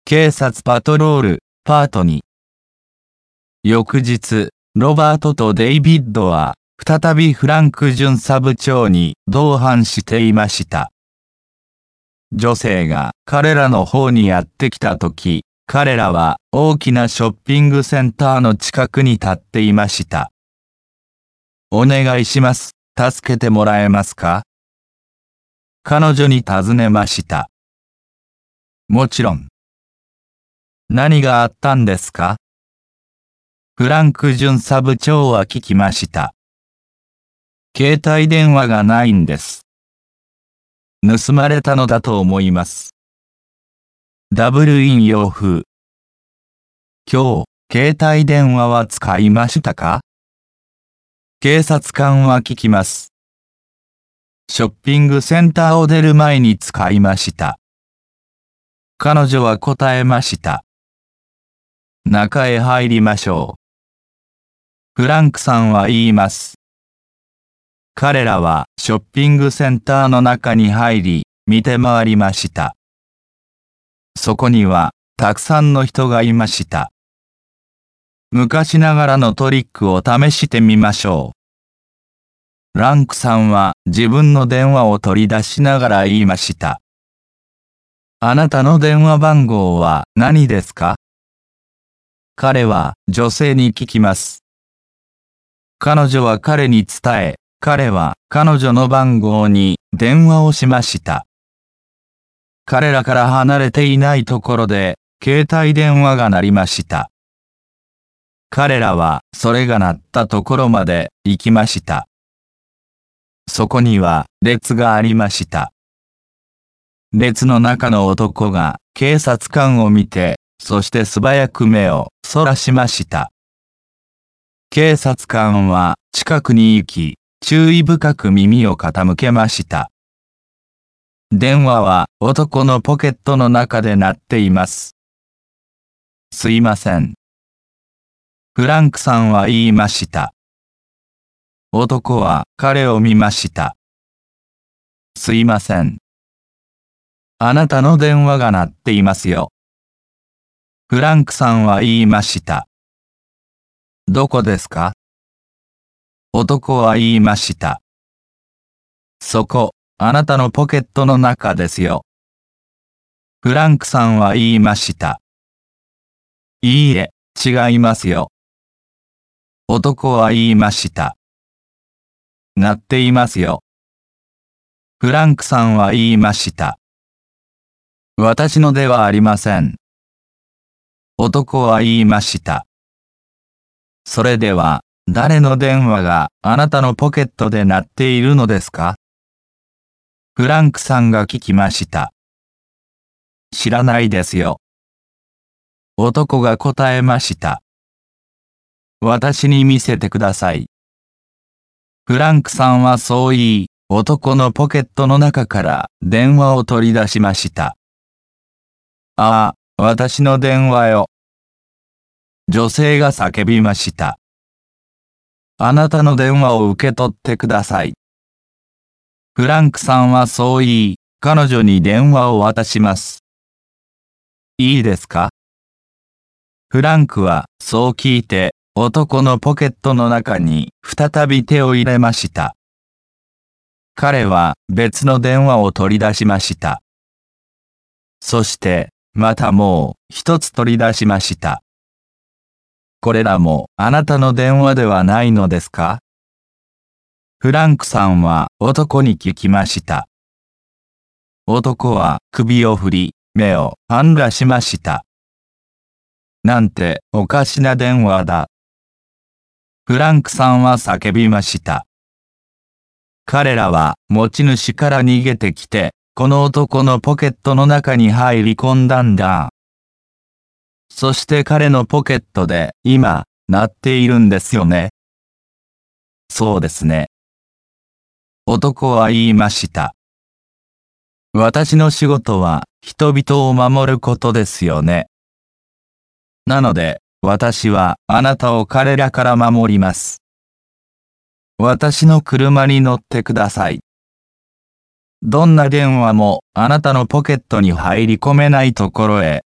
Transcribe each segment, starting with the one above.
警察パトロール、パート2。翌日、ロバートとデイビッドは、再びフランク巡査部長に同伴していました。女性が彼らの方にやってきたとき、彼らは大きなショッピングセンターの近くに立っていました。お願いします。助けてもらえますか？彼女に尋ねました。もちろん。何があったんですか？フランク巡査部長は聞きました。携帯電話がないんです。盗まれたのだと思います。ダブル引用風。今日、携帯電話は使いましたか？警察官は聞きます。ショッピングセンターを出る前に使いました。彼女は答えました。中へ入りましょう。フランクさんは言います。彼らはショッピングセンターの中に入り、見て回りました。そこには、たくさんの人がいました。昔ながらのトリックを試してみましょう。ランクさんは自分の電話を取り出しながら言いました。あなたの電話番号は何ですか？彼は女性に聞きます。彼女は彼に伝え、彼は彼女の番号に電話をしました。彼らから離れていないところで、携帯電話が鳴りました。彼らはそれが鳴ったところまで行きました。そこには列がありました。列の中の男が警察官を見て、そして素早く目をそらしました。警察官は近くに行き、注意深く耳を傾けました。電話は男のポケットの中で鳴っています。すいません。フランクさんは言いました。男は彼を見ました。すいません。あなたの電話が鳴っていますよ。フランクさんは言いました。どこですか？男は言いました。そこ、あなたのポケットの中ですよ。フランクさんは言いました。いいえ、違いますよ。男は言いました。鳴っていますよ。フランクさんは言いました。私のではありません。男は言いました。それでは、誰の電話があなたのポケットで鳴っているのですか？フランクさんが聞きました。知らないですよ。男が答えました。私に見せてください。フランクさんはそう言い、男のポケットの中から電話を取り出しました。ああ、私の電話よ。女性が叫びました。あなたの電話を受け取ってください。フランクさんはそう言い、彼女に電話を渡します。いいですか？フランクはそう聞いて、男のポケットの中に再び手を入れました。彼は別の電話を取り出しました。そして、またもう一つ取り出しました。これらもあなたの電話ではないのですか？フランクさんは男に聞きました。男は首を振り、目を半らしました。なんておかしな電話だ。フランクさんは叫びました。彼らは持ち主から逃げてきて、この男のポケットの中に入り込んだんだ。そして彼のポケットで今、鳴っているんですよね。そうですね。男は言いました。私の仕事は人々を守ることですよね。なので、私はあなたを彼らから守ります。私の車に乗ってください。どんな電話もあなたのポケットに入り込めないところへ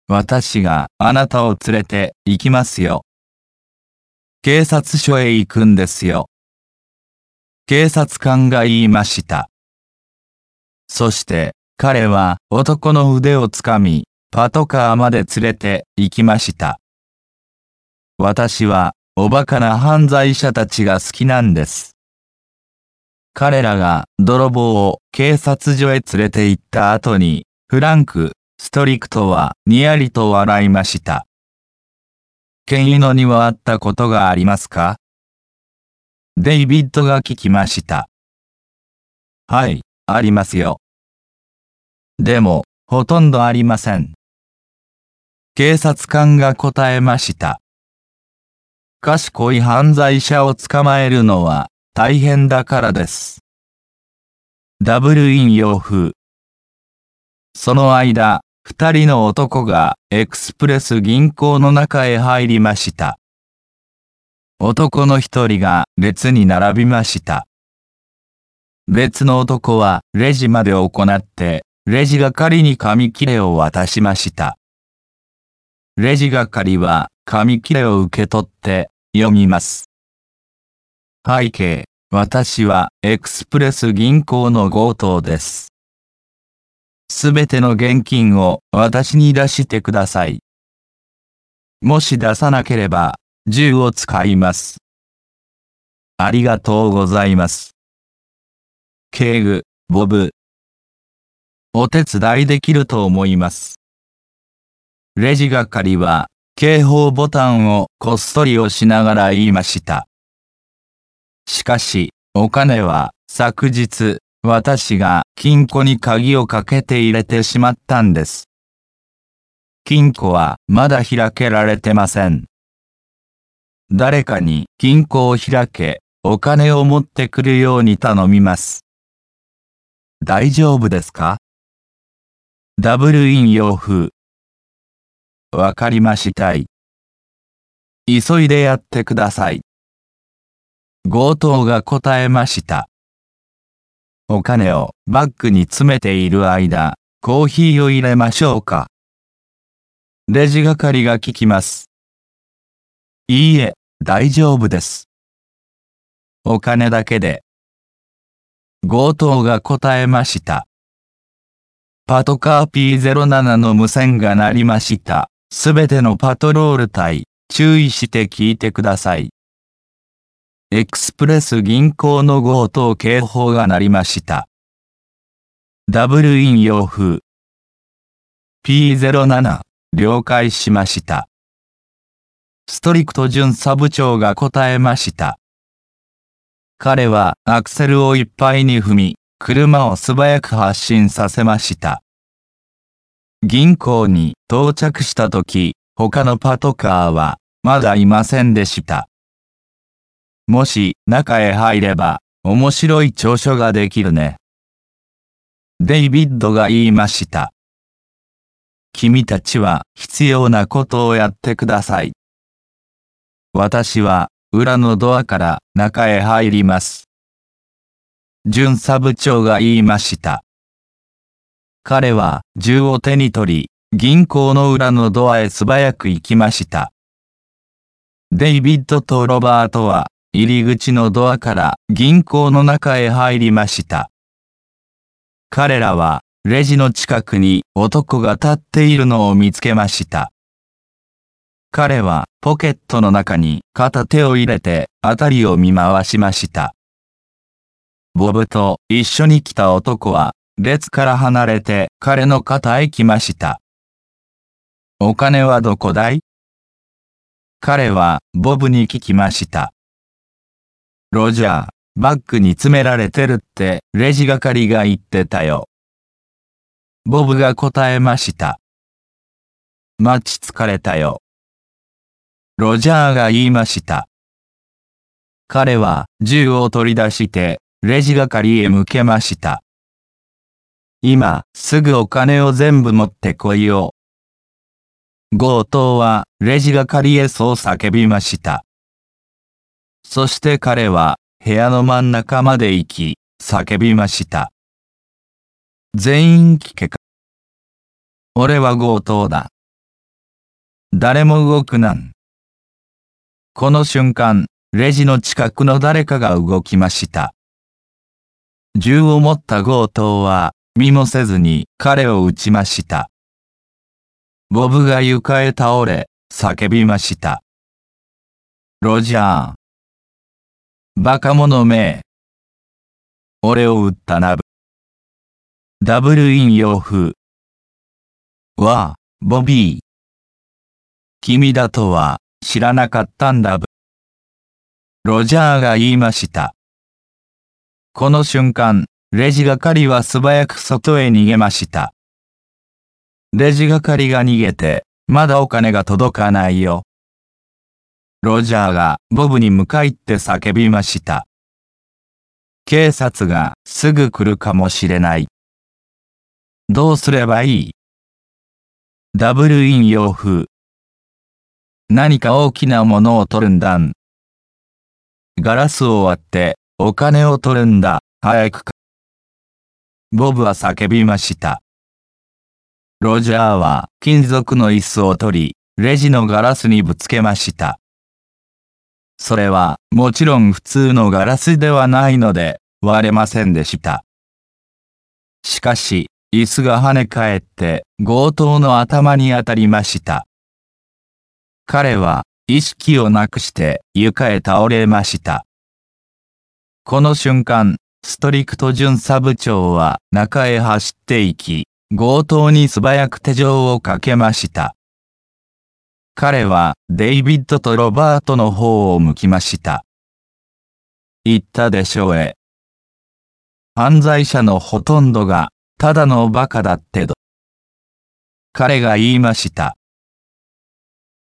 私があなたを連れて行きますよ。警察署へ行くんですよ。警察官が言いました。そして、彼は男の腕をつかみ、パトカーまで連れて行きました。私は、おバカな犯罪者たちが好きなんです。彼らが泥棒を警察署へ連れて行った後に、フランク・ストリクトはにやりと笑いました。ケイノには会ったことがありますか？デイビッドが聞きました。はい、ありますよ。でも、ほとんどありません。警察官が答えました。賢い犯罪者を捕まえるのは大変だからです。ダブル引用風。その間、二人の男がエクスプレス銀行の中へ入りました。男の一人が列に並びました。別の男はレジまで行って、レジ係に紙切れを渡しました。レジ係は紙切れを受け取って読みます。背景、私はエクスプレス銀行の強盗です。すべての現金を私に出してください。もし出さなければ、銃を使います。ありがとうございます。警部、ボブ。お手伝いできると思います。レジ係は、警報ボタンをこっそり押しながら言いました。しかし、お金は、昨日、私が金庫に鍵をかけて入れてしまったんです。金庫はまだ開けられてません。誰かに金庫を開け、お金を持ってくるように頼みます。大丈夫ですか？ダブル引用風。わかりましたい。急いでやってください。強盗が答えました。お金をバッグに詰めている間、コーヒーを入れましょうか。レジ係が聞きます。いいえ、大丈夫です。お金だけで。強盗が答えました。パトカー P07 の無線が鳴りました。すべてのパトロール隊、注意して聞いてください。エクスプレス銀行の強盗警報が鳴りました。ダブル引用風。P07、了解しました。ストリクト巡査部長が答えました。彼はアクセルをいっぱいに踏み、車を素早く発進させました。銀行に到着したとき、他のパトカーはまだいませんでした。もし中へ入れば面白い調書ができるね。デイビッドが言いました。君たちは必要なことをやってください。私は裏のドアから中へ入ります。巡査部長が言いました。彼は銃を手に取り、銀行の裏のドアへ素早く行きました。デイビッドとロバートは入り口のドアから銀行の中へ入りました。彼らはレジの近くに男が立っているのを見つけました。彼はポケットの中に片手を入れて辺りを見回しました。ボブと一緒に来た男は列から離れて彼の肩へ来ました。お金はどこだい？彼はボブに聞きました。ロジャー、バッグに詰められてるってレジ係が言ってたよ。ボブが答えました。待ち疲れたよ。ロジャーが言いました。彼は銃を取り出してレジ係へ向けました。今すぐお金を全部持ってこいよ。強盗はレジ係へそう叫びました。そして彼は部屋の真ん中まで行き、叫びました。全員聞けか。俺は強盗だ。 誰も動くなん。この瞬間、レジの近くの誰かが動きました。銃を持った強盗は、見もせずに彼を撃ちました。ボブが床へ倒れ、叫びました。ロジャー。バカ者め。俺を撃ったな。ダブル引用風。わあ、ボビー。君だとは知らなかったんだ。ロジャーが言いました。この瞬間、レジ係は素早く外へ逃げました。レジ係が逃げて、まだお金が届かないよ。ロジャーがボブに向かって叫びました。警察がすぐ来るかもしれない。どうすればいい？ダブル引用風。何か大きなものを取るんだん。ガラスを割ってお金を取るんだ。早くか。ボブは叫びました。ロジャーは金属の椅子を取り、レジのガラスにぶつけました。それはもちろん普通のガラスではないので割れませんでした。しかし、椅子が跳ね返って強盗の頭に当たりました。彼は意識をなくして床へ倒れました。この瞬間、ストリクト巡査部長は中へ走っていき、強盗に素早く手錠をかけました。彼はデイビッドとロバートの方を向きました。言ったでしょう。犯罪者のほとんどがただのバカだってど。彼が言いました。